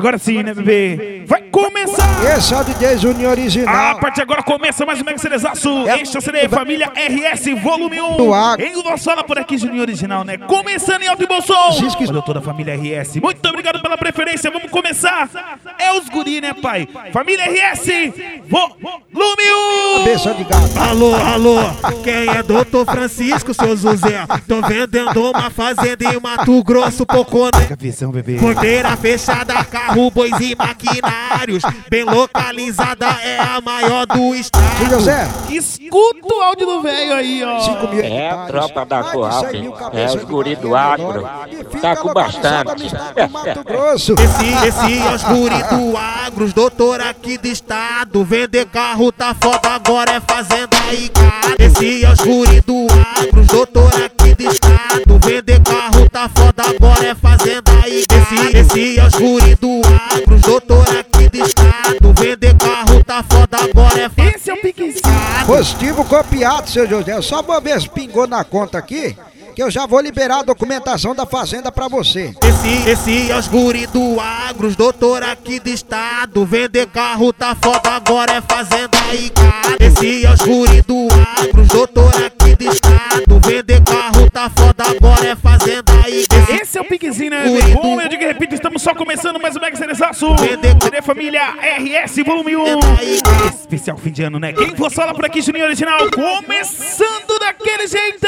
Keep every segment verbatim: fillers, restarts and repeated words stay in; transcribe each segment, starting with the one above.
Agora sim, né, bebê? Vai começar! Esse é o D J Juninho original. A partir de agora começa mais um Mega Cerezaço. É. Este é o C D Família R S Volume um. Em uma sala por aqui, Juninho Original, né? Começando em alto e bom som. Valeu toda a Família R S. Muito obrigado pela preferência. Vamos começar. É os guri, né, pai? Família R S Volume um. Cabeça de gato. Alô, alô, quem é doutor Francisco, seu José? Tô vendendo uma fazenda em Mato Grosso, Pocô, né? Cabeção, bebê. Porteira fechada, carro, bois e maquinários. Bem localizada, é a maior do estado. Seu José, Escuta o áudio do velho aí, ó. cinco mil É a hectares, tropa da mais de Coab, cem mil é cabeças os de guri gato do agro, enorme. E fica tá com localizada bastante. no estado do Mato Grosso. Esse, esse é os guri do agro, os doutor aqui do estado. Vender carro tá foda, agora é fazenda e gado. Esse é os guri do agro, os doutor aqui do estado. Vender carro tá foda, agora é fazenda e gado. Esse, esse é os guri do agro, os doutor aqui do estado. Vender carro tá foda, agora é fazenda. Esse é o piquezinho. Positivo copiado, seu José. Só uma vez pingou na conta aqui, que eu já vou liberar a documentação da fazenda pra você. Esse, esse é os guri do agro, os doutor aqui do estado. Vender carro tá foda, agora é fazenda e gado. Esse é os guri do agro, os doutor aqui do estado. Vender carro tá foda, agora é fazenda e gado. Esse é o piquezinho, né, bebê? Bom, eu digo e repito, estamos só começando mais um Mega Cerezaço. C D Família R S Volume um. Especial fim de ano, né? Quem for sala por aqui, Juninho Original, começando daquele jeitão.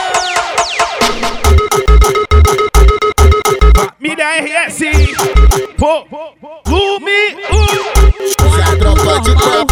Família R S Volume um. Se a tropa de tropa